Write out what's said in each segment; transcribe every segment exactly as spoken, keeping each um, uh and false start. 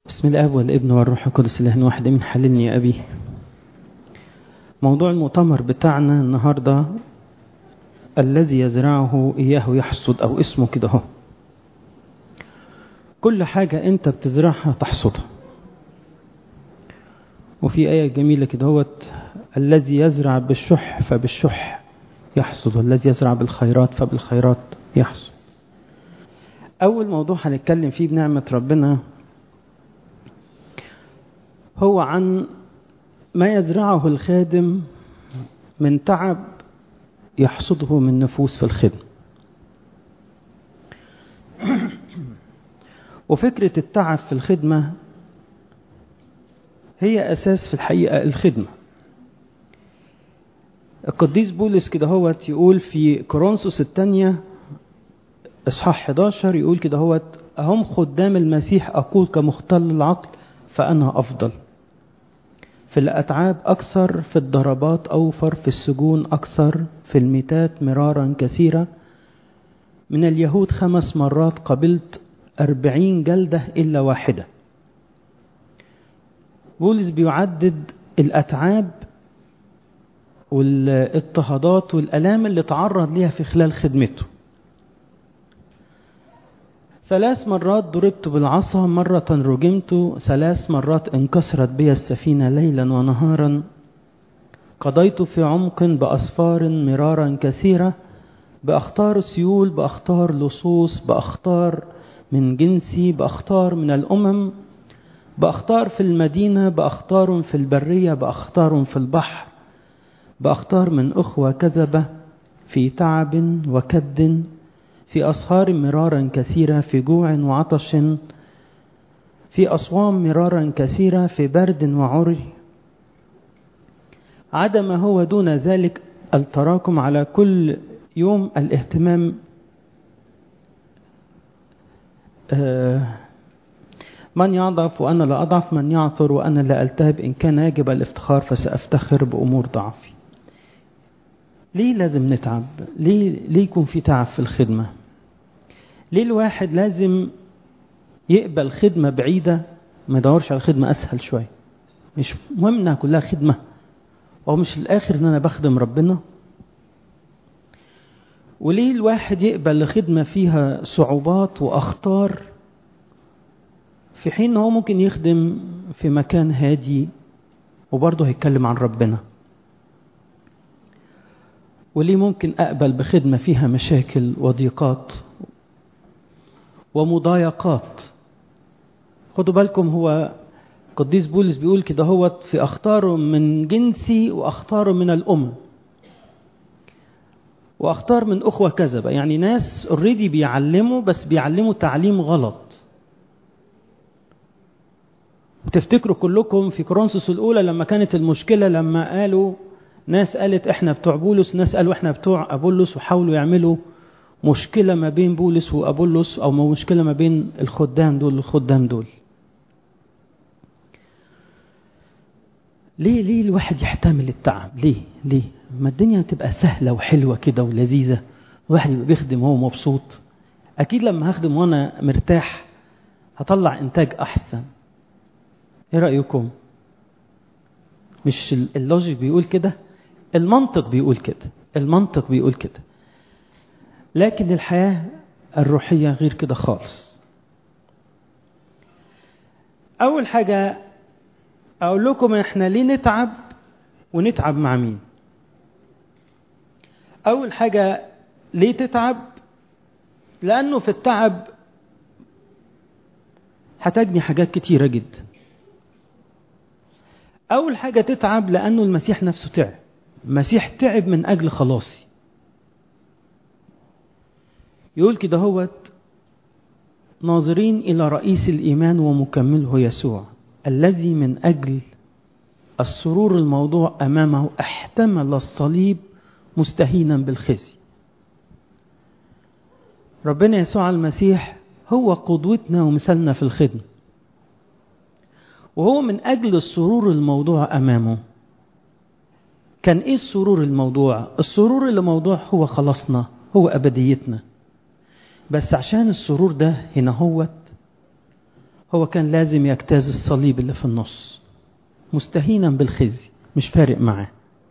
بسم الآب والابن والروح القدس الإله واحد من حللني يا أبي. موضوع المؤتمر بتاعنا النهاردة الذي يزرعه إياه يحصد، أو اسمه كده هو. كل حاجة أنت بتزرعها تحصدها. وفي آية جميلة كده هو: الذي يزرع بالشح فبالشح يحصد، والذي يزرع بالخيرات فبالخيرات يحصد. أول موضوع هنتكلم فيه بنعمة ربنا هو عن ما يزرعه الخادم من تعب يحصده من نفوس في الخدمة. وفكرة التعب في الخدمة هي أساس في الحقيقة الخدمة. القديس بولس كده هو يقول في كورنثوس الثانية إصحاح إحدى عشر، يقول كده هو: أهم خدام المسيح أقول كمختل العقل فأنا أفضل، في الأتعاب أكثر، في الضربات أوفر، في السجون أكثر، في الميتات مرارا كثيرة، من اليهود خمس مرات قبلت أربعين جلدة إلا واحدة. بولس بيعدد الأتعاب والاضطهادات والألام اللي تعرض ليها في خلال خدمته. ثلاث مرات ضربت بالعصا، مرة رجمت، ثلاث مرات انكسرت بي السفينة ليلا ونهارا، قضيت في عمق بأسفار مرارا كثيرة، بأخطار سيول، بأخطار لصوص، بأخطار من جنسي، بأخطار من الأمم، بأخطار في المدينة، بأخطار في البرية، بأخطار في البحر، بأخطار من أخوة كذبة، في تعب وكد، في أسهار مرارا كثيرة، في جوع وعطش، في أصوام مرارا كثيرة، في برد وعري، عدم هو دون ذلك التراكم على كل يوم الاهتمام من يضعف وأنا لا أضعف، من يعثر وأنا لا ألتهب، إن كان يجب الافتخار فسأفتخر بأمور ضعفي. ليه لازم نتعب؟ ليه, ليه يكون في تعب في الخدمة؟ ليه الواحد لازم يقبل خدمة بعيدة ما يدورش على خدمة أسهل شوية؟ مش مهم إنها كلها خدمة، أو مش الآخر إن أنا بخدم ربنا؟ وليه الواحد يقبل خدمة فيها صعوبات وأخطار في حين إنه ممكن يخدم في مكان هادي وبرضه هيتكلم عن ربنا؟ وليه ممكن أقبل بخدمة فيها مشاكل وضيقات ومضايقات؟ خدوا بالكم، هو قديس بولس بيقول كده هو: في أخطار من جنسي وأخطار من الأمم وأخطار من أخوة كذبة. يعني ناس اوريدي بيعلموا، بس بيعلموا تعليم غلط. وتفتكروا كلكم في كورنثوس الأولى لما كانت المشكلة، لما قالوا ناس قالت احنا بتوع بولس، ناس قالوا احنا بتوع أبولس، وحاولوا يعملوا مشكلة ما بين بولس وأبولس، أو مشكلة ما بين الخدام دول والخدام دول. ليه ليه الواحد يحتمل التعب؟ ليه ليه ما الدنيا تبقى سهلة وحلوة كده ولذيذة، الواحد يبقى بيخدم وهو مبسوط؟ أكيد لما هخدم وأنا مرتاح هطلع إنتاج أحسن. إيه رأيكم؟ مش اللوجيك بيقول كده؟ المنطق بيقول كده، المنطق بيقول كده. لكن الحياة الروحية غير كده خالص. أول حاجة أقول لكم إحنا ليه نتعب ونتعب مع مين. أول حاجة، ليه تتعب؟ لأنه في التعب هتجني حاجات كتيرة جدا. أول حاجة تتعب لأنه المسيح نفسه تعب. المسيح تعب من أجل خلاصي. يقول كده هو: ناظرين إلى رئيس الإيمان ومكمله يسوع، الذي من أجل السرور الموضوع أمامه احتمل الصليب مستهينا بالخزي. ربنا يسوع المسيح هو قدوتنا ومثلنا في الخدمة، وهو من أجل السرور الموضوع أمامه. كان إيه السرور الموضوع؟ السرور الموضوع هو خلاصنا، هو أبديتنا. بس عشان السرور ده هنا هوت هو كان لازم يجتاز الصليب اللي في النص مستهينا بالخزي، مش فارق معاه.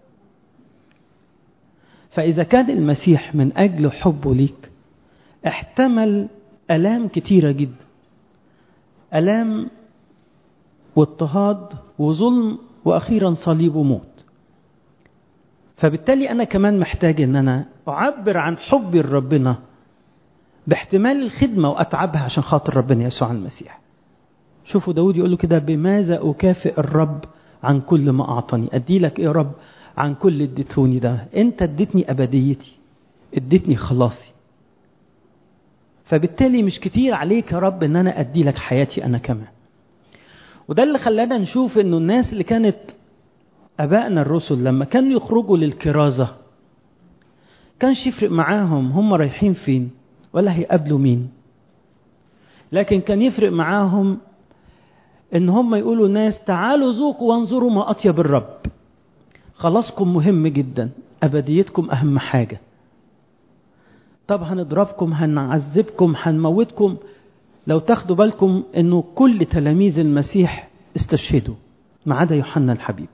فإذا كان المسيح من أجل حبه ليك احتمل آلام كتيرة جدا، آلام واضطهاد وظلم وأخيرا صليب وموت. فبالتالي أنا كمان محتاج أن أنا أعبر عن حبي لربنا باحتمال الخدمة وأتعبها عشان خاطر ربنا يسوع المسيح. شوفوا داود يقول له كده: بماذا أكافئ الرب عن كل ما أعطني؟ أدي لك إيه رب عن كل اديتوني ده؟ أنت اديتني أبديتي، اديتني خلاصي، فبالتالي مش كتير عليك يا رب أن أنا أدي لك حياتي أنا كمان. وده اللي خلانا نشوف أنه الناس اللي كانت أبائنا الرسل لما كانوا يخرجوا للكرازة كانش يفرق معاهم هم رايحين فين ولا هيقابلوا مين، لكن كان يفرق معاهم ان هم يقولوا ناس تعالوا ذوقوا وانظروا ما اطيب الرب. خلاصكم مهم جدا، ابديتكم اهم حاجة. طب هنضربكم، هنعذبكم، هنموتكم. لو تاخدوا بالكم انه كل تلاميذ المسيح استشهدوا ما عدا يوحنا الحبيب،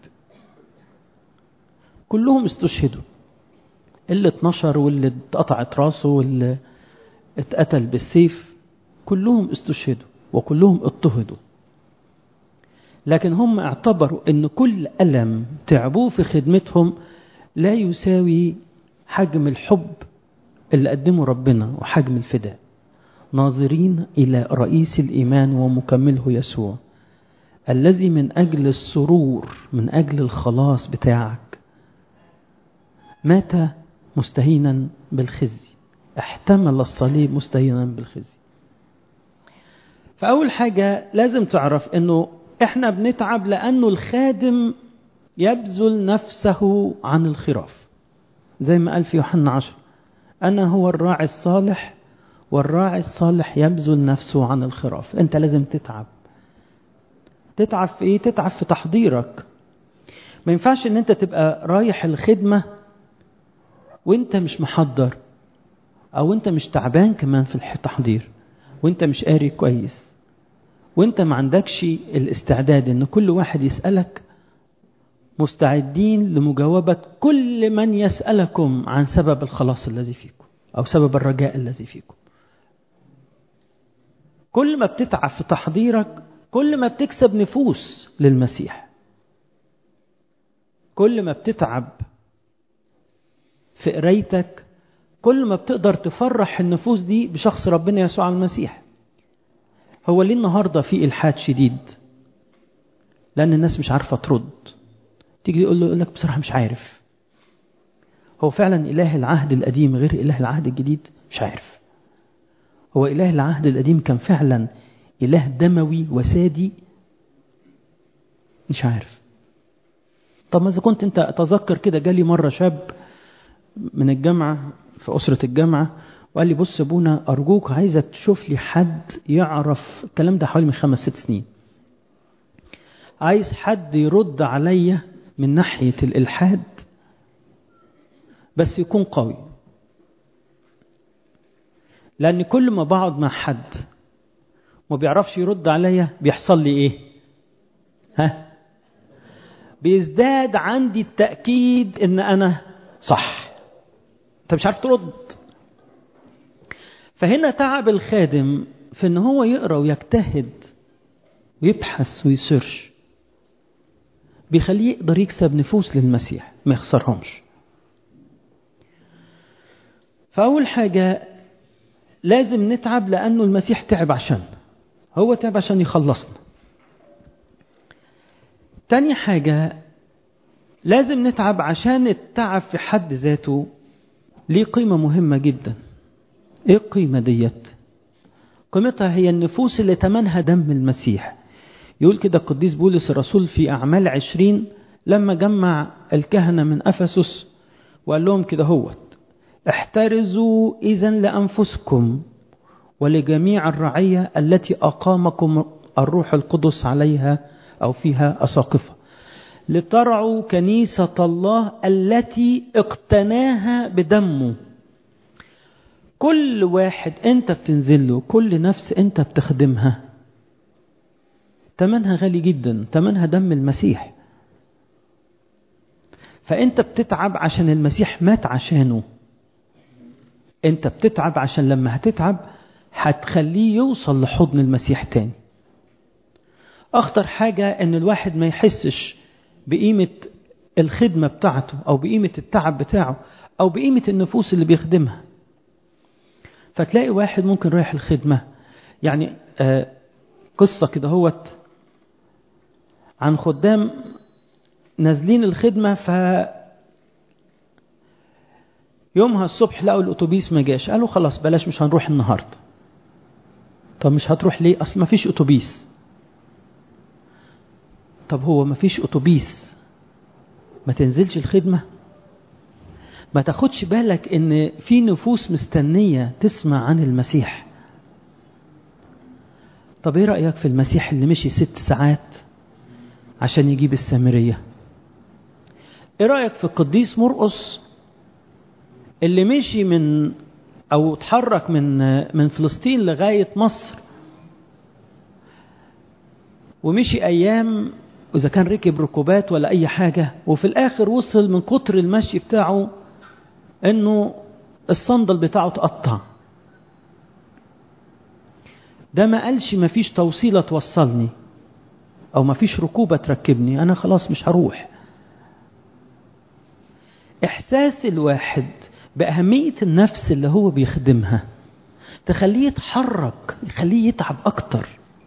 كلهم استشهدوا، اللي اتنشر واللي اتقطعت راسه واللي اتقتل بالسيف، كلهم استشهدوا وكلهم اضطهدوا. لكن هم اعتبروا ان كل ألم تعبوه في خدمتهم لا يساوي حجم الحب اللي قدمه ربنا وحجم الفداء، ناظرين إلى رئيس الإيمان ومكمله يسوع الذي من أجل السرور، من أجل الخلاص بتاعك مات مستهينا بالخزي، احتمل الصليب مستهينا بالخزي. فأول حاجة لازم تعرف أنه إحنا بنتعب لأنه الخادم يبذل نفسه عن الخراف، زي ما قال في يوحنا عشر: أنا هو الراعي الصالح والراعي الصالح يبذل نفسه عن الخراف. أنت لازم تتعب. تتعب في إيه؟ تتعب في تحضيرك. ما ينفعش أن أنت تبقى رايح الخدمة وأنت مش محضر، أو أنت مش تعبان كمان في التحضير، وأنت مش قاري كويس، وأنت ما عندكش الاستعداد أن كل واحد يسألك. مستعدين لمجاوبة كل من يسألكم عن سبب الخلاص الذي فيكم أو سبب الرجاء الذي فيكم. كل ما بتتعب في تحضيرك كل ما بتكسب نفوس للمسيح. كل ما بتتعب في قرايتك كل ما بتقدر تفرح النفوس دي بشخص ربنا يسوع المسيح. هو ليه النهاردة في إلحاد شديد؟ لأن الناس مش عارفة ترد. تيجي يقول له يقول لك بصراحة مش عارف. هو فعلا إله العهد القديم غير إله العهد الجديد؟ مش عارف. هو إله العهد القديم كان فعلا إله دموي وسادي؟ مش عارف. طب ما إذا كنت أنت أتذكر كده، جالي مرة شاب من الجامعة في أسرة الجامعة وقال لي: بص ابونا أرجوك عايزة تشوف لي حد يعرف الكلام ده، حوالي من خمس ست سنين، عايز حد يرد عليا من ناحية الإلحاد بس يكون قوي. لأن كل ما بقعد مع حد ما بيعرفش يرد عليا بيحصل لي إيه؟ ها؟ بيزداد عندي التأكيد إن أنا صح. أنت مش عارف ترد. فهنا تعب الخادم في إن هو يقرأ ويجتهد ويبحث ويسيرش، بيخليه يقدر يكسب نفوس للمسيح ما يخسرهمش. فأول حاجة لازم نتعب لأنه المسيح تعب عشان هو تعب عشان يخلصنا. تاني حاجة لازم نتعب عشان التعب في حد ذاته ليه قيمة مهمة جدا. ايه القيمة ديت؟ قيمتها هي النفوس اللي تمنها دم المسيح. يقول كده القديس بولس الرسول في أعمال عشرين لما جمع الكهنة من أفسس وقال لهم كده: هوت احترزوا إذن لأنفسكم ولجميع الرعية التي أقامكم الروح القدس عليها أو فيها أساقفة، لترعوا كنيسة الله التي اقتناها بدمه. كل واحد أنت بتنزله، كل نفس أنت بتخدمها، تمنها غالي جدا، تمنها دم المسيح. فأنت بتتعب عشان المسيح مات عشانه. أنت بتتعب عشان لما هتتعب هتخليه يوصل لحضن المسيح تاني. أخطر حاجة أن الواحد ما يحسش بقيمة الخدمة بتاعته أو بقيمة التعب بتاعه أو بقيمة النفوس اللي بيخدمها. فتلاقي واحد ممكن رايح الخدمة، يعني آه قصة كده هوت عن خدام نازلين الخدمة، ف يومها الصبح لقوا الأتوبيس ما جاش، قالوا خلاص بلاش مش هنروح النهاردة. طب مش هتروح ليه؟ أصل ما فيش أتوبيس. طب هو ما فيش أتوبيس ما تنزلش الخدمة؟ ما تاخدش بالك ان في نفوس مستنية تسمع عن المسيح؟ طب ايه رأيك في المسيح اللي مشي ست ساعات عشان يجيب السامرية؟ ايه رأيك في القديس مرقس اللي مشي من او اتحرك من من فلسطين لغاية مصر، ومشي ايام واذا كان ركب ركوبات ولا اي حاجة، وفي الاخر وصل من كتر المشي بتاعه انه الصندل بتاعه تقطع. ده ما قالش ما فيش توصيلة توصلني او ما فيش ركوبة تركبني، انا خلاص مش هروح. احساس الواحد باهمية النفس اللي هو بيخدمها تخليه يتحرك، يخليه يتعب اكتر.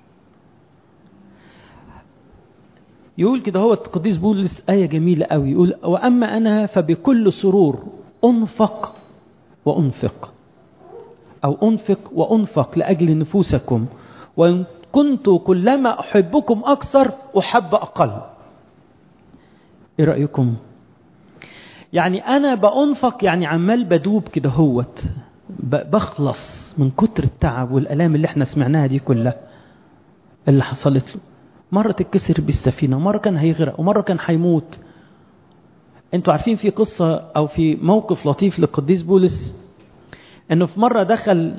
يقول كده هو القديس بولس آية جميلة قوي، يقول واما انا فبكل سرور أنفق وأنفق أو أنفق وأنفق لأجل نفوسكم، وإن كنت كلما أحبكم أكثر أحب أقل. إيه رأيكم؟ يعني أنا بأنفق، يعني عمال بدوب كده هوت، بخلص من كتر التعب والألام اللي احنا سمعناها دي كلها اللي حصلت له. مرة تتكسر بالسفينة، ومرة كان هيغرق، ومرة كان هيموت. انتوا عارفين في قصة او في موقف لطيف للقديس بولس، انه في مرة دخل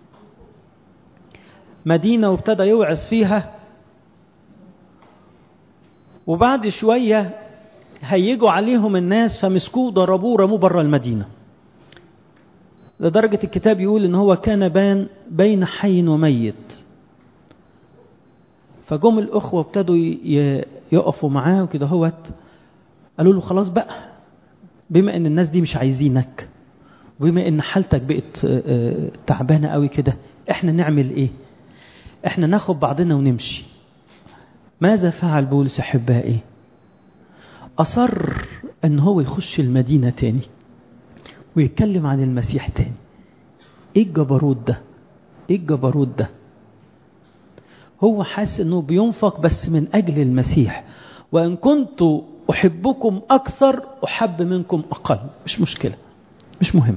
مدينة وابتدى يوعظ فيها، وبعد شوية هيجوا عليهم الناس فمسكوه ضربوه رموه بره المدينة، لدرجة الكتاب يقول ان هو كان بين بين حي وميت. فجم الاخوة ابتدوا يقفوا معاه وكده هوت، قالوا له خلاص بقى، بما ان الناس دي مش عايزينك، وبما ان حالتك بقت تعبانة قوي كده، احنا نعمل ايه؟ احنا ناخد بعضنا ونمشي. ماذا فعل بولس احبائي؟ اصر ان هو يخش المدينة تاني ويتكلم عن المسيح تاني. ايه الجبروت ده؟ ايه الجبروت ده؟ هو حاسس انه بينفق بس من اجل المسيح. وان كنت احبكم اكثر احب منكم اقل. مش مشكلة، مش مهم،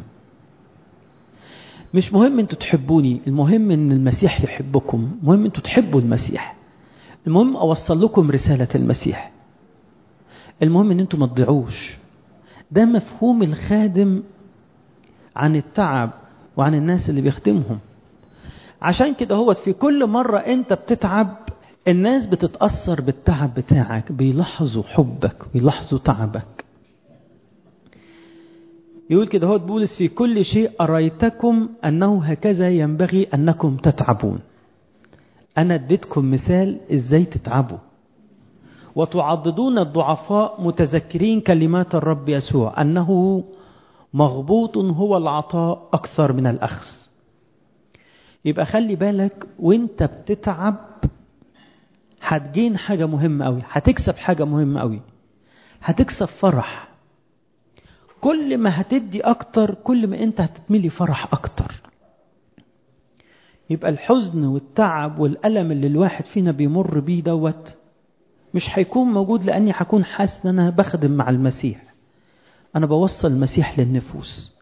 مش مهم انتوا تحبوني، المهم ان المسيح يحبكم، المهم انتوا تحبوا المسيح، المهم اوصل لكم رسالة المسيح، المهم ان انتوا ما تضيعوش. ده مفهوم الخادم عن التعب وعن الناس اللي بيخدمهم. عشان كده هو في كل مرة انت بتتعب الناس بتتأثر بالتعب بتاعك، بيلاحظوا حبك بيلاحظوا تعبك. يقول كده هو بولس في كل شيء أريتكم أنه هكذا ينبغي أنكم تتعبون. أنا اديتكم مثال إزاي تتعبوا، وتعضدون الضعفاء متذكرين كلمات الرب يسوع أنه مغبوط هو العطاء أكثر من الأخذ. يبقى خلي بالك وانت بتتعب هتجين حاجة مهمة قوي، هتكسب حاجة مهمة قوي، هتكسب فرح. كل ما هتدي أكتر كل ما أنت هتتملي فرح أكتر. يبقى الحزن والتعب والألم اللي الواحد فينا بيمر بيه دوت مش هيكون موجود، لأني هكون حاسس أن أنا بخدم مع المسيح، أنا بوصل المسيح للنفوس.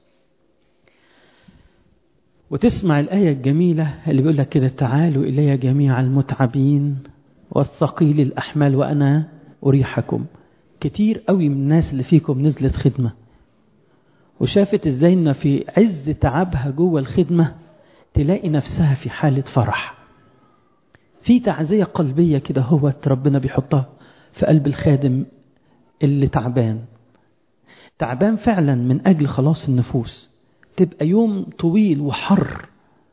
وتسمع الآية الجميلة اللي بيقول لك كده: تعالوا إلي جميع المتعبين والثقيل الأحمال وأنا أريحكم. كتير قوي من الناس اللي فيكم نزلت خدمة وشافت ازاي ان في عز تعبها جوه الخدمة تلاقي نفسها في حالة فرح. في تعزية قلبية كده هو ربنا بيحطها في قلب الخادم اللي تعبان تعبان فعلا من أجل خلاص النفوس. تبقى يوم طويل وحر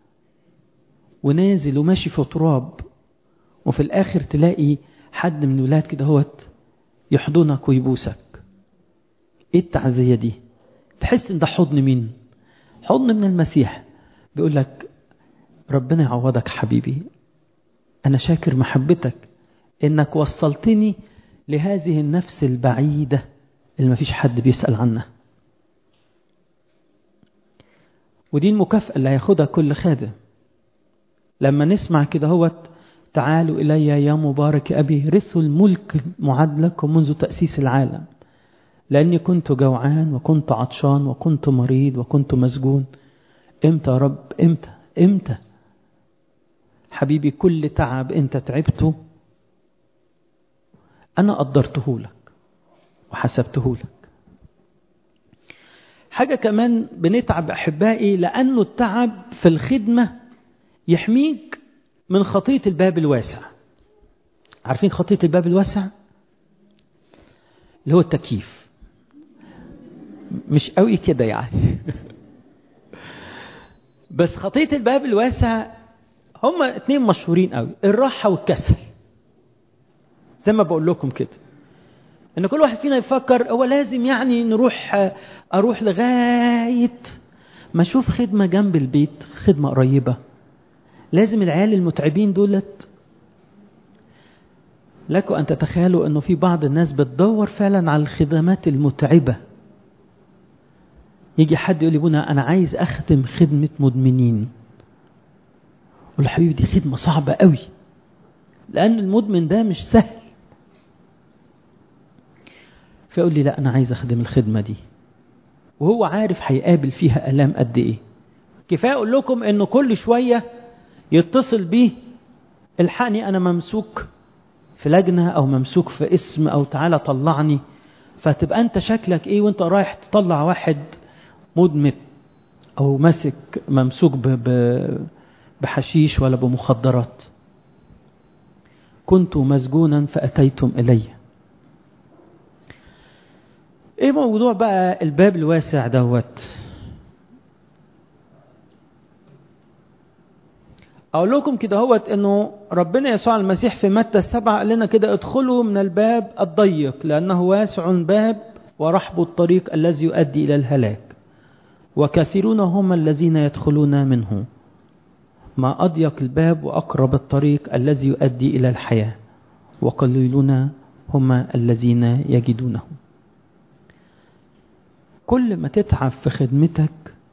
ونازل وماشي في تراب، وفي الآخر تلاقي حد من الولاد كده هو يحضنك ويبوسك. ايه التعزية دي؟ تحس ان ده حضن مين؟ حضن من المسيح. بيقول لك ربنا يعوضك حبيبي، انا شاكر محبتك انك وصلتني لهذه النفس البعيدة اللي ما فيش حد بيسأل عنها. ودي المكافأة اللي هياخدها كل خادم لما نسمع كده هو تعالوا إلي يا مبارك أبي رثوا الملك معد لكم منذ تأسيس العالم، لأني كنت جوعان وكنت عطشان وكنت مريض وكنت مسجون. إمتى يا رب؟ إمتى؟ إمتى؟ حبيبي كل تعب أنت تعبته أنا قدرته لك وحسبته لك. حاجة كمان بنتعب أحبائي، لأنه التعب في الخدمة يحميك من خطية الباب الواسع. عارفين خطية الباب الواسع؟ اللي هو التكييف. مش قوي كده يعني بس خطية الباب الواسع هما اتنين مشهورين قوي، الراحة والكسل. زي ما بقول لكم كده ان كل واحد فينا يفكر هو لازم يعني نروح اروح لغاية ما اشوف خدمة جنب البيت، خدمة قريبة. لازم العيال المتعبين دولت. لكم أن تتخيلوا أنه في بعض الناس بتدور فعلا على الخدمات المتعبة. يجي حد يقول لي بنا أنا عايز أخدم خدمة مدمنين. أقول حبيبي دي خدمة صعبة قوي، لأن المدمن ده مش سهل. فيقول لي لا أنا عايز أخدم الخدمة دي، وهو عارف هيقابل فيها ألام قد إيه. كفاية أقول لكم أنه كل شوية يتصل بيه الحقني أنا ممسوك في لجنة أو ممسوك في اسم أو تعالى طلعني. فتبقى أنت شكلك إيه وأنت رايح تطلع واحد مدمن أو ماسك ممسوك بحشيش ولا بمخدرات. كنت مسجونا فأتيتم إلي. إيه موضوع بقى الباب الواسع دوت؟ أقول لكم كده هوت إنه ربنا يسوع المسيح في متى السبعة قال لنا كده ادخلوا من الباب الضيق لأنه واسع باب ورحب الطريق الذي يؤدي إلى الهلاك وكثيرون هم الذين يدخلون منه. ما أضيق الباب وأقرب الطريق الذي يؤدي إلى الحياة وقليلون هم الذين يجدونه. كل ما تتعب في خدمتك،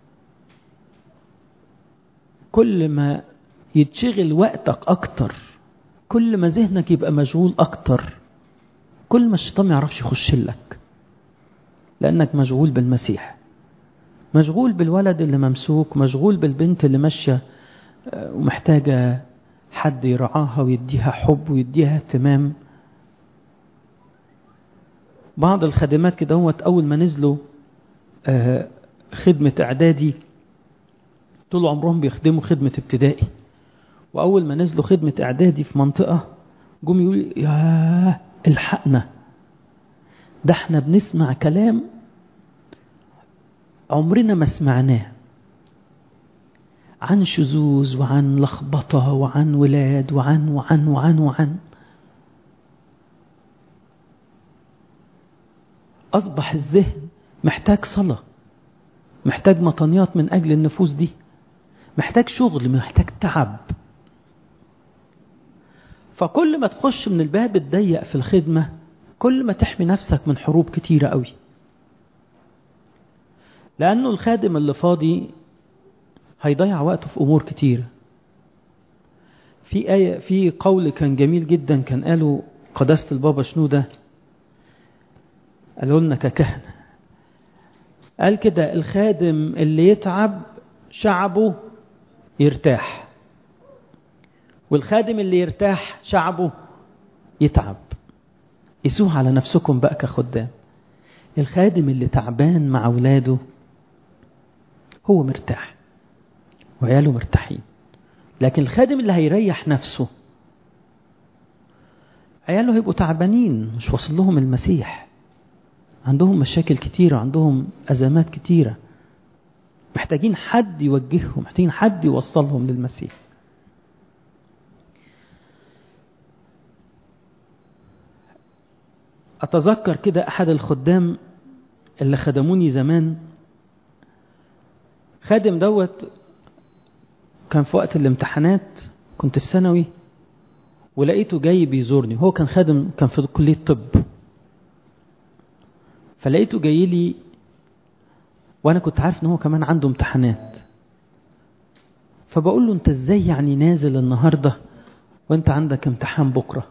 كل ما يتشغل وقتك أكتر، كل ما ذهنك يبقى مشغول أكتر، كل ما الشيطان ما يعرفش يخش لك، لأنك مشغول بالمسيح، مشغول بالولد اللي ممسوك، مشغول بالبنت اللي ماشية ومحتاجة حد يرعاها ويديها حب ويديها اهتمام. بعض الخدمات كده هو أول ما نزلوا خدمة إعدادي طول عمرهم بيخدموا خدمة ابتدائي، وأول ما نزلوا خدمة إعدادي في منطقة قوم يقول يا الحقنا، ده احنا بنسمع كلام عمرنا ما سمعناه عن شذوذ وعن لخبطة وعن ولاد وعن وعن وعن وعن أصبح الذهن محتاج صلاة، محتاج مطنيات من أجل النفوس دي، محتاج شغل، محتاج تعب. فكل ما تخش من الباب الضيق في الخدمة كل ما تحمي نفسك من حروب كتيرة قوي. لأنه الخادم اللي فاضي هيضيع وقته في أمور كتيرة. في آية في قول كان جميل جدا كان قاله قداسة البابا شنودة، قالوا لنا ككهنة، قال كده الخادم اللي يتعب شعبه يرتاح، والخادم اللي يرتاح شعبه يتعب. قيسوها على نفسكم بقى كخدام. الخادم اللي تعبان مع اولاده هو مرتاح وعياله مرتاحين، لكن الخادم اللي هيريح نفسه عياله هيبقوا تعبانين، مش واصل لهم المسيح، عندهم مشاكل كتيرة، عندهم أزمات كتيرة، محتاجين حد يوجههم، محتاجين حد يوصلهم للمسيح. أتذكر كده أحد الخدام اللي خدموني زمان، خادم دوت كان في وقت الامتحانات، كنت في ثانوي ولقيته جاي بيزورني. هو كان خادم، كان في كلية طب، فلقيته جاي لي وانا كنت عارف ان هو كمان عنده امتحانات. فبقول له انت ازاي يعني نازل النهارده وانت عندك امتحان بكره؟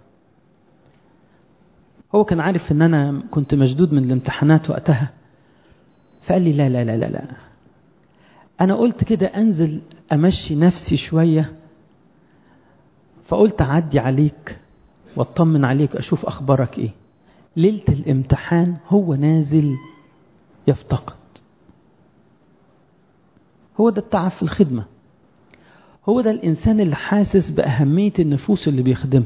هو كان عارف ان انا كنت مشدود من الامتحانات وقتها، فقال لي لا لا لا لا لا انا قلت كده انزل امشي نفسي شويه، فقلت اعدي عليك واطمن عليك اشوف اخبارك ايه. ليله الامتحان هو نازل يفتقد. هو ده التعب في الخدمه، هو ده الانسان اللي حاسس باهميه النفوس اللي بيخدمها،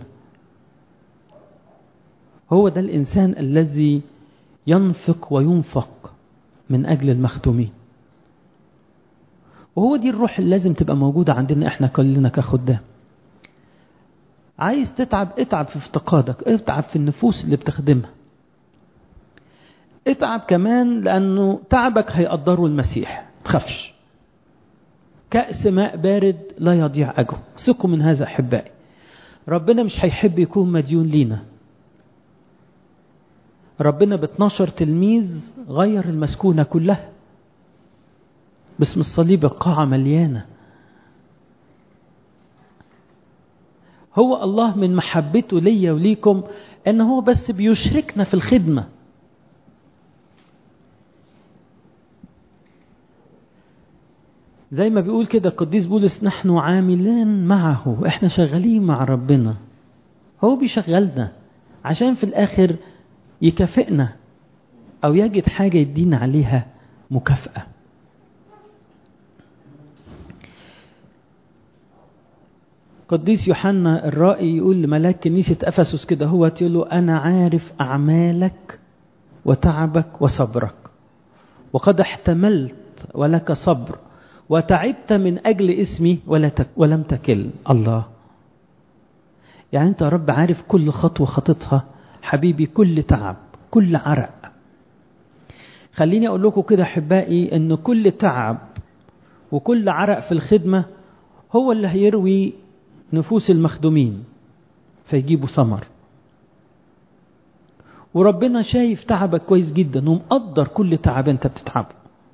هو ده الانسان الذي ينفق وينفق من اجل المخدومين. وهو دي الروح اللي لازم تبقى موجوده عندنا احنا كلنا كخدام. عايز تتعب، اتعب في افتقادك، اتعب في النفوس اللي بتخدمها، اتعب كمان لانه تعبك هيقدره المسيح. تخافش، كأس ماء بارد لا يضيع اجره. ثقوا من هذا احبائي، ربنا مش هيحب يكون مديون لينا. ربنا باتناشر تلميذ غير المسكونة كلها باسم الصليب، القاعة مليانة. هو الله من محبته ليا وليكم ان هو بس بيشركنا في الخدمة. زي ما بيقول كده القديس بولس، نحن عاملان معه، احنا شغالين مع ربنا، هو بيشغلنا عشان في الاخر يكافئنا او يجد حاجة يدينا عليها مكافأة. قديس يوحنا الرائي يقول لملاك كنيسة أفسس كده، هو يقول له أنا عارف أعمالك وتعبك وصبرك، وقد احتملت ولك صبر، وتعبت من أجل اسمي ولا تك ولم تكل. الله، يعني أنت يا رب عارف كل خطوة خطتها حبيبي، كل تعب، كل عرق. خليني أقول لكم كده أحبائي، أن كل تعب وكل عرق في الخدمة هو اللي هيروي نفوس المخدومين فيجيبوا ثمر. وربنا شايف تعبك كويس جدا ومقدر كل تعب انت بتتعبه.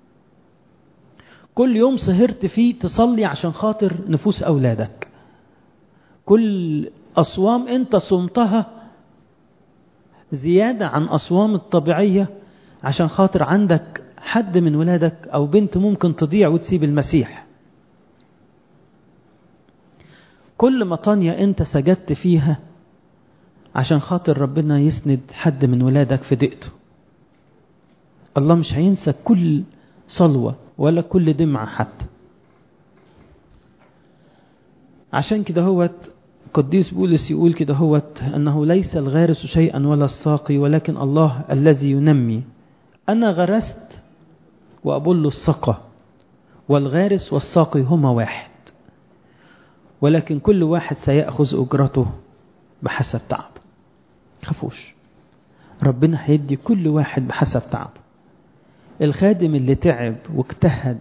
كل يوم سهرت فيه تصلي عشان خاطر نفوس أولادك، كل أصوام انت صمتها زيادة عن أصوام الطبيعية عشان خاطر عندك حد من ولادك أو بنت ممكن تضيع وتسيب المسيح. كل مطانية انت سجدت فيها عشان خاطر ربنا يسند حد من ولادك في دقته. الله مش هينسى كل صلوة ولا كل دمعة حتى. عشان كده هوت قديس بولس يقول كده هوت أنه ليس الغارس شيئا ولا الساقي ولكن الله الذي ينمي. أنا غرست وأبل السقى، والغارس والساقي هما واحد، ولكن كل واحد سيأخذ أجرته بحسب تعبه. خافوش، ربنا هيدي كل واحد بحسب تعبه. الخادم اللي تعب واجتهد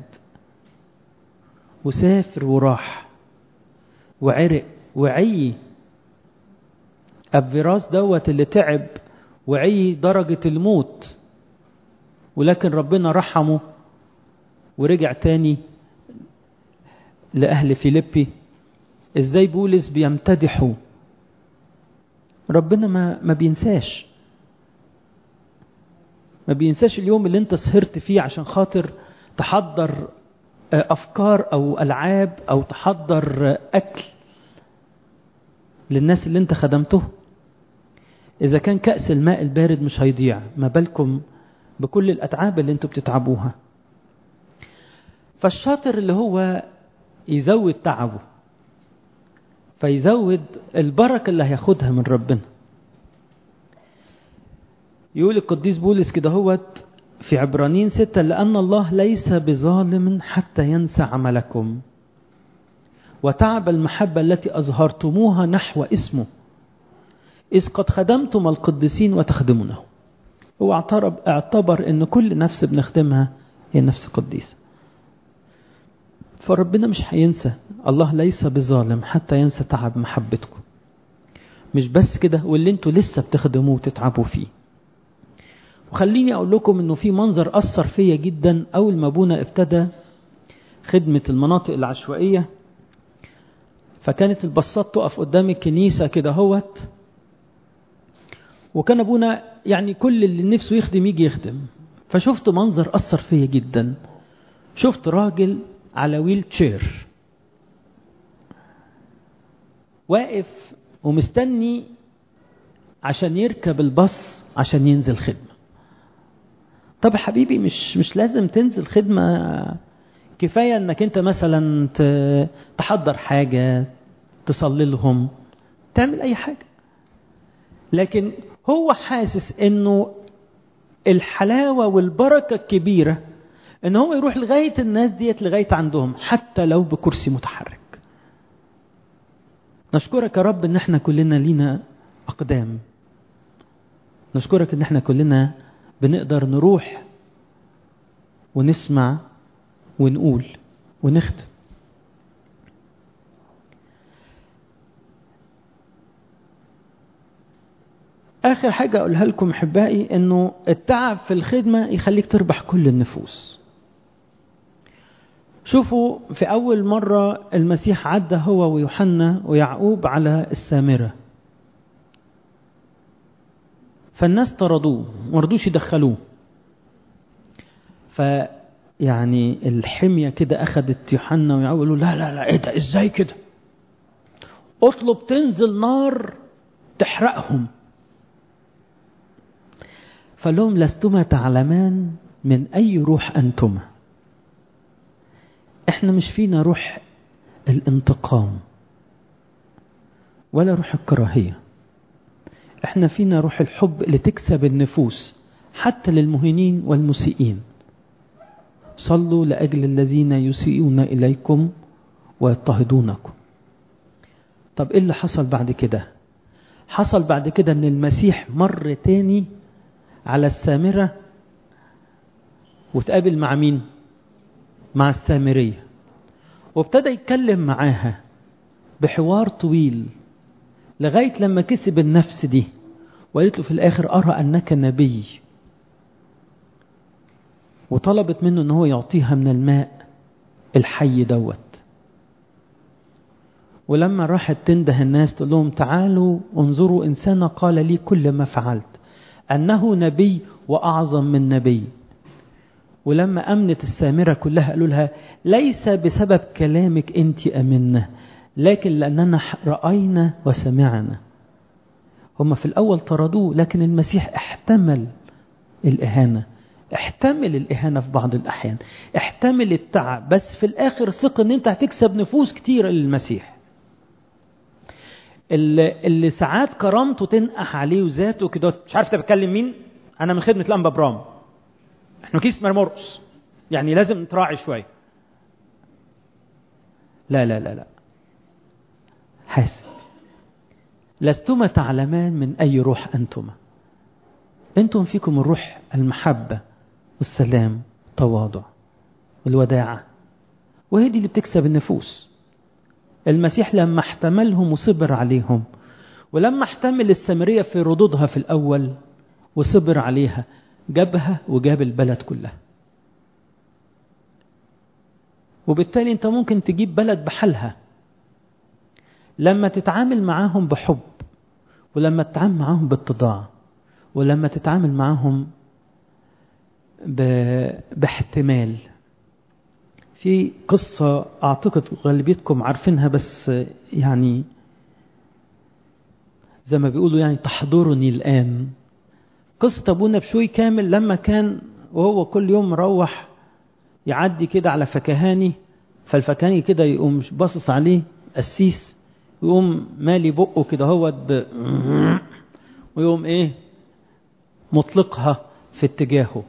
وسافر وراح وعرق وعي، أبفراس دوت اللي تعب وعي درجة الموت، ولكن ربنا رحمه ورجع تاني لأهل فيليبي. ازاي بولس بيمتدحوا ربنا، ما ما بينساش ما بينساش اليوم اللي انت سهرت فيه عشان خاطر تحضر أفكار أو ألعاب أو تحضر أكل للناس اللي انت خدمته. إذا كان كأس الماء البارد مش هيضيع، ما بالكم بكل الأتعاب اللي انتوا بتتعبوها. فالشاطر اللي هو يزود تعبه فيزود البركة اللي هياخدها من ربنا. يقول القديس بولس كده هوت في عبرانيين ستة: لأن الله ليس بظالم حتى ينسى عملكم وتعب المحبة التي أظهرتموها نحو اسمه، إذ قد خدمتم القديسين وتخدمونه. هو اعتبر أن كل نفس بنخدمها هي نفس قديسة، فربنا مش هينسى. الله ليس بظالم حتى ينسى تعب محبتكم. مش بس كده، واللي انتوا لسه بتخدموه وتتعبوا فيه. وخليني أقول لكم أنه في منظر أثر فيا جدا. أول ما أبونا ابتدى خدمة المناطق العشوائية، فكانت البصات تقف قدام الكنيسة كده هوت، وكان أبونا يعني كل اللي نفسه يخدم يجي يخدم. فشفت منظر أثر فيا جدا. شفت راجل على ويل تشير واقف ومستني عشان يركب الباص عشان ينزل خدمة. طب حبيبي، مش مش لازم تنزل خدمة، كفاية انك انت مثلا تحضر حاجة، تصلي لهم، تعمل اي حاجة. لكن هو حاسس انه الحلاوة والبركة الكبيرة ان هو يروح لغاية الناس ديت، لغاية عندهم، حتى لو بكرسي متحرك. نشكرك يا رب ان احنا كلنا لينا اقدام. نشكرك ان احنا كلنا بنقدر نروح ونسمع ونقول ونخدم. آخر حاجة أقولها لكم أحبائي، أنه التعب في الخدمة يخليك تربح كل النفوس. شوفوا في أول مرة المسيح عدى هو ويوحنا ويعقوب على السامرة، فالناس طردوه ومردوش يدخلوه. فيعني الحمية كده أخذت يوحنا ويعقوب، قالوا لا لا لا، إيه ده، إزاي كده؟ اطلب تنزل نار تحرقهم. فلهم: لستما تعلمان من أي روح أنتما. إحنا مش فينا روح الانتقام ولا روح الكراهية، إحنا فينا روح الحب اللي تكسب النفوس حتى للمهينين والمسيئين. صلوا لأجل الذين يسيئون إليكم ويضطهدونكم. طب إيه اللي حصل بعد كده؟ حصل بعد كده أن المسيح مر تاني على السامرة وتقابل مع مين؟ مع السامرية، وابتدى يتكلم معاها بحوار طويل لغاية لما كسب النفس دي، وقالت له في الآخر: أرى أنك نبي. وطلبت منه أنه يعطيها من الماء الحي دوت. ولما راحت تنده الناس تقول لهم: تعالوا انظروا إنسانا قال لي كل ما فعلت، أنه نبي وأعظم من نبي. ولما أمنت السامرة كلها قالوا لها: ليس بسبب كلامك أنت أمنا، لكن لأننا رأينا وسمعنا. هم في الأول طردوه، لكن المسيح احتمل الإهانة، احتمل الإهانة في بعض الأحيان، احتمل التعب، بس في الآخر ثق أن أنت هتكسب نفوس كتيرة للمسيح. اللي, اللي ساعات كرامته تنقح عليه وذاته كده، مش عارف تبكلم مين، أنا من خدمة الأنبا برام، احنا كيس مرمرقص، يعني لازم نتراعي شوية. لا لا لا لا، حاسب. لستما تعلمان من أي روح أنتما. أنتم فيكم الروح المحبة والسلام والتواضع والوداعة، وهي دي اللي بتكسب النفوس. المسيح لما احتملهم وصبر عليهم، ولما احتمل السامرية في ردودها في الأول وصبر عليها، جابها وجاب البلد كلها. وبالتالي انت ممكن تجيب بلد بحالها لما تتعامل معاهم بحب، ولما تتعامل معاهم باتضاع، ولما تتعامل معاهم ب... باحتمال. في قصة أعتقد غالبيتكم عارفينها، بس يعني زي ما بيقولوا يعني تحضرني الآن. قصة أبونا بشوي كامل لما كان وهو كل يوم مروح يعدي كده على فكهاني، فالفكهاني كده يقوم باصص عليه قسيس، يقوم مالي بقه كده هو ب... ويقوم ايه مطلقها في اتجاهه.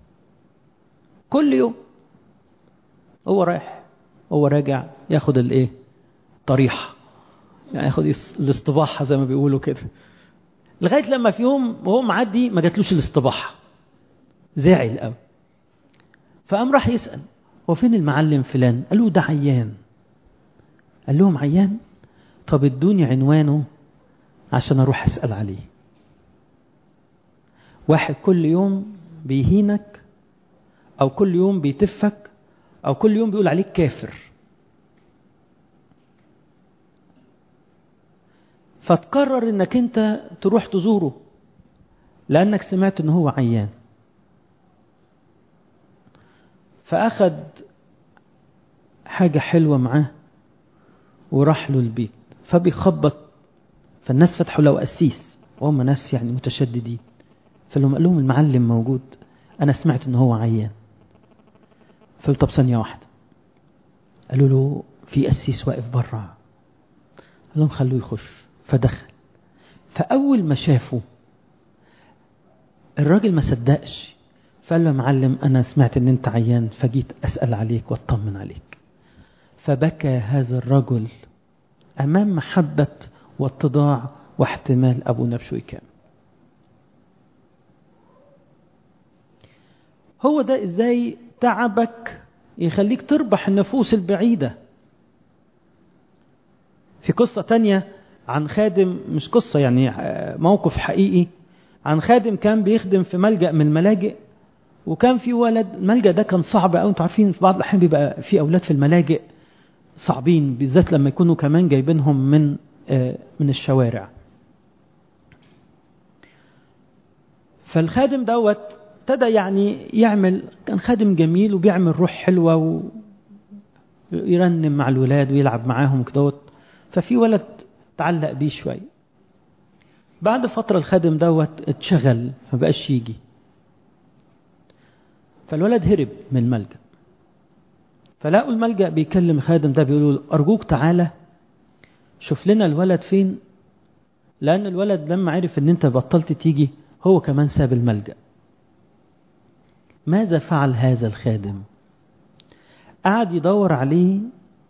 كل يوم هو رايح هو راجع ياخد الايه طريحة، يعني ياخد الاصطباحة زي ما بيقولوا كده، لغاية لما في يوم وهو معدي ما جاتلوش الاصطباحة، زعل قوي. فقام راح يسأل هو فين المعلم فلان؟ قالوا ده عيان. قال لهم عيان؟ طب ادوني عنوانه عشان اروح اسأل عليه. واحد كل يوم بيهينك، او كل يوم بيتفك، او كل يوم بيقول عليك كافر، فتقرر انك انت تروح تزوره لانك سمعت ان هو عيان. فاخد حاجة حلوة معاه وراح له البيت، فبيخبط، فالناس فتحوا له قسيس، وهم ناس يعني متشددين، فلهم قال لهم المعلم موجود، انا سمعت ان هو عيان. فقالوا طب ثانية واحدة. قالوا له في قسيس واقف بره. قال لهم خلوه يخش. فدخل. فاول ما شافه الراجل ما صدقش، فقال له معلم انا سمعت ان انت عيان فجيت اسأل عليك واطمن عليك. فبكى هذا الرجل امام محبة واتضاع واحتمال ابونا بشوي كامل. هو ده ازاي تعبك يخليك تربح النفوس البعيدة. في قصة تانية عن خادم، مش قصة يعني موقف حقيقي، عن خادم كان بيخدم في ملجأ من الملاجئ، وكان في ولد، الملجأ ده كان صعب قوي، انتوا عارفين في بعض الأحيان بيبقى في أولاد في الملاجئ صعبين، بالذات لما يكونوا كمان جايبينهم من من الشوارع. فالخادم دوت ابتدى يعني يعمل، كان خادم جميل وبيعمل روح حلوة ويرنم مع الولاد ويلعب معاهم كدوت. ففي ولد تعلق بيه شوي. بعد فترة الخادم دوت اتشغل ما بقاش يجي، فالولد هرب من الملجأ. فلاقوا الملجأ بيكلم الخادم ده بيقولوا له أرجوك تعالى شوف لنا الولد فين، لأن الولد لما عرف ان انت بطلت تيجي هو كمان ساب الملجأ. ماذا فعل هذا الخادم؟ قعد يدور عليه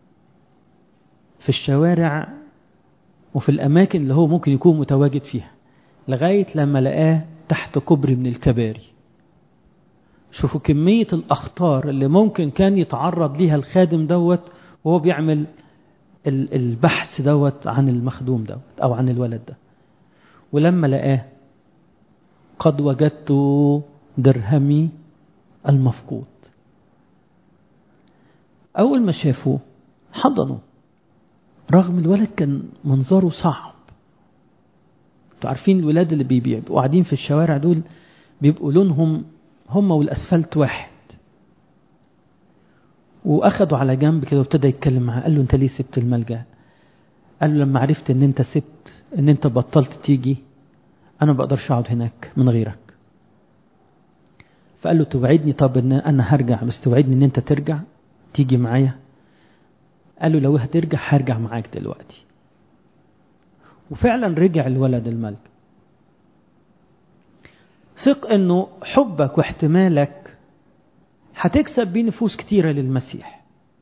في الشوارع وفي الأماكن اللي هو ممكن يكون متواجد فيها، لغاية لما لقاه تحت كوبري من الكباري. شوفوا كمية الأخطار اللي ممكن كان يتعرض ليها الخادم دوت وهو بيعمل البحث دوت عن المخدوم دوت أو عن الولد ده. ولما لقاه قد وجدت درهمي المفقود. أول ما شافوه حضنوا، رغم الولد كان منظره صعب. انتوا عارفين الولاد اللي بيبقوا قاعدين في الشوارع دول بيبقوا لونهم هم والأسفلت واحد. وأخدوا على جنب كده وابتدى يتكلم معاه. قال له انت ليه سبت الملجأ؟ قال له لما عرفت ان انت سبت، ان انت بطلت تيجي، انا ما بقدرش اقعد هناك من غيرك. فقال له توعدني طب ان انا هرجع، بس توعدني ان انت ترجع تيجي معايا. قال له لو هترجع هرجع معاك دلوقتي. وفعلا رجع الولد الملجأ. ثق انه حبك واحتمالك هتكسب بيه نفوس كتيرة للمسيح.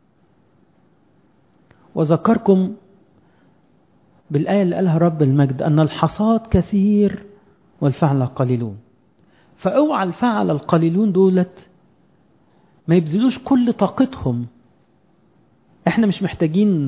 وذكركم بالآية اللي قالها رب المجد أن الحصاد كثير والفعل قليلون. فاوعى الفعل القليلون دولت ما يبذلوش كل طاقتهم. احنا مش محتاجين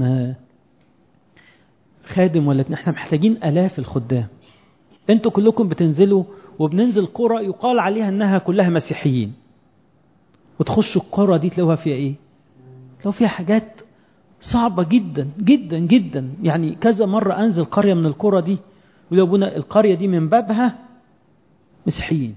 خادم ولا احنا محتاجين آلاف الخدام. انتوا كلكم بتنزلوا وبننزل قرى يقال عليها انها كلها مسيحيين، وتخشوا القرى دي تلاقوها فيها ايه؟ تلاقوا فيها حاجات صعبة جدا جدا جدا. يعني كذا مرة انزل قرية من القرى دي ولو ابونا القرية دي من بابها مسيحيين،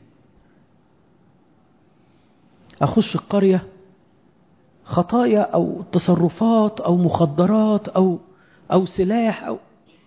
اخش القرية خطايا او تصرفات او مخدرات او او سلاح او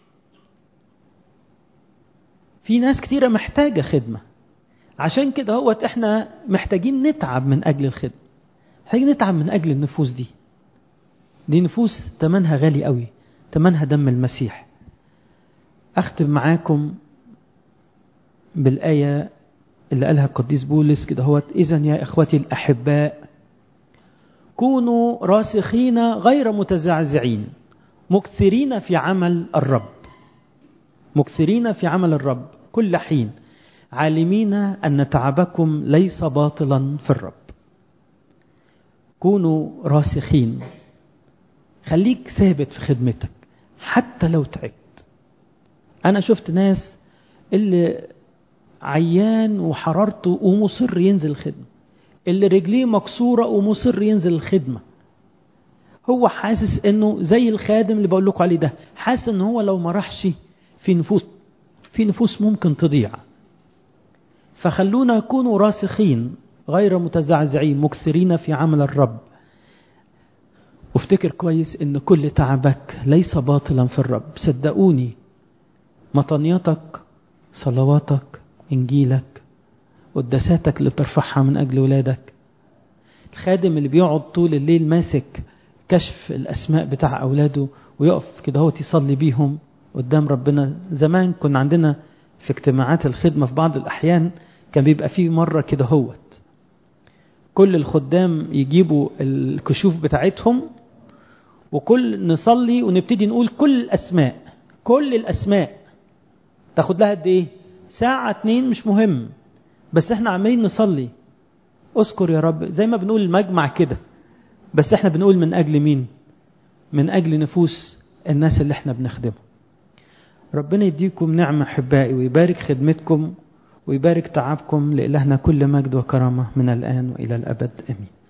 في ناس كتيرة محتاجة خدمة. عشان كده هو احنا محتاجين نتعب من اجل الخدمة، محتاجين نتعب من اجل النفوس دي. دي نفوس تمنها غالي قوي، تمنها دم المسيح. اختم معاكم بالآية اللي قالها القديس بولس كده هو: إذن يا إخوتي الأحباء كونوا راسخين غير متزعزعين مكثرين في عمل الرب، مكثرين في عمل الرب كل حين، عالمين أن تعبكم ليس باطلا في الرب. كونوا راسخين، خليك ثابت في خدمتك حتى لو تعبت. أنا شفت ناس اللي عيان وحرارته ومصر ينزل الخدمة، اللي رجليه مكسورة ومصر ينزل الخدمة. هو حاسس انه زي الخادم اللي بقول لكم عليه ده، حاسس ان هو لو ما راحش في نفوس في نفوس ممكن تضيع. فخلونا نكونوا راسخين غير متزعزعين مكثرين في عمل الرب. وافتكر كويس ان كل تعبك ليس باطلا في الرب. صدقوني مطنياتك، صلواتك، انجيلك، قداساتك اللي بترفعها من اجل ولادك، الخادم اللي بيقعد طول الليل ماسك كشف الاسماء بتاع اولاده ويقف كده هو يصلي بيهم قدام ربنا. زمان كنا عندنا في اجتماعات الخدمة في بعض الاحيان كان بيبقى فيه مرة كده هوت كل الخدام يجيبوا الكشوف بتاعتهم وكل نصلي ونبتدي نقول كل الاسماء، كل الاسماء تاخد لها قد ايه؟ ساعة اتنين مش مهم، بس احنا عمالين نصلي اذكر يا رب زي ما بنقول المجمع كده، بس احنا بنقول من اجل مين؟ من اجل نفوس الناس اللي احنا بنخدمهم. ربنا يديكم نعمة احبائي ويبارك خدمتكم ويبارك تعبكم. لإلهنا كل مجد وكرامة من الآن وإلى الأبد آمين.